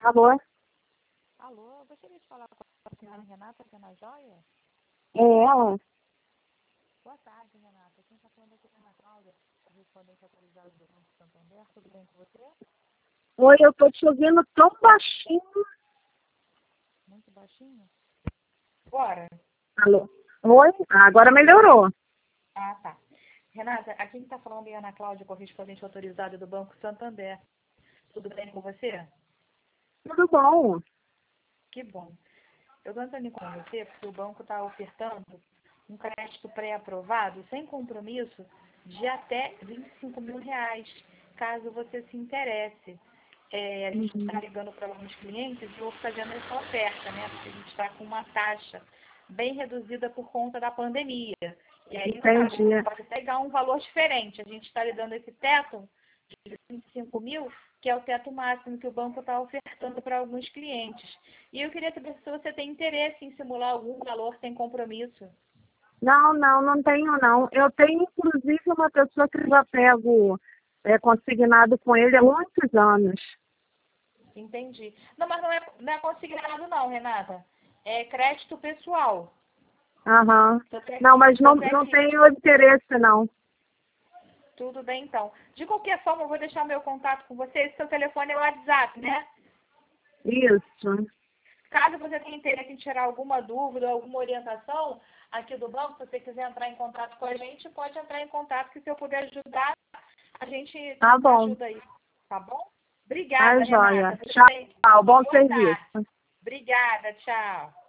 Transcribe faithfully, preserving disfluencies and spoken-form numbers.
Alô? Alô, eu gostaria de falar com a senhora Renata Pena Joia? É ela? Boa tarde, Renata. Quem está falando aqui é a Ana Cláudia, correspondente atualizada do Banco Santander. Tudo bem com você? Oi, eu tô te ouvindo tão baixinho. Muito baixinho? Agora? Alô? Oi? Ah, agora melhorou. Ah, tá. Renata, aqui quem está falando é a Ana Cláudia, correspondente autorizada do Banco Santander. Tudo bem com você? Tudo bom. Que bom. Eu estou entrando com você porque o banco está ofertando um crédito pré-aprovado, sem compromisso, de até vinte e cinco mil reais, caso você se interesse. É, a gente está Uhum. ligando para alguns clientes e eu fazendo essa oferta, né? Porque a gente está com uma taxa bem reduzida por conta da pandemia. E aí, no caso, Entendi. você pode pegar um valor diferente. A gente está lhe dando esse teto de vinte e cinco mil, que é o teto máximo que o banco está ofertando para alguns clientes. E eu queria saber se você tem interesse em simular algum valor sem compromisso. Não, não, não tenho não. Eu tenho, inclusive, uma pessoa que eu já pego é, consignado com ele há muitos anos. Entendi. Não, mas não é, não é consignado não, Renata. É crédito pessoal. Aham. Seu cre- Não, mas não, seu não crédito- tenho interesse, não. Tudo bem, então. De qualquer forma, eu vou deixar meu contato com você. Esse seu telefone é o WhatsApp, né? Isso. Caso você tenha interesse em tirar alguma dúvida, alguma orientação aqui do banco, se você quiser entrar em contato com a gente, pode entrar em contato, que se eu puder ajudar, a gente Tá bom. ajuda aí. Tá bom? Tá Obrigada, joia. Renata. Você tem Tchau. uma Bom boa serviço. tarde. Obrigada, tchau.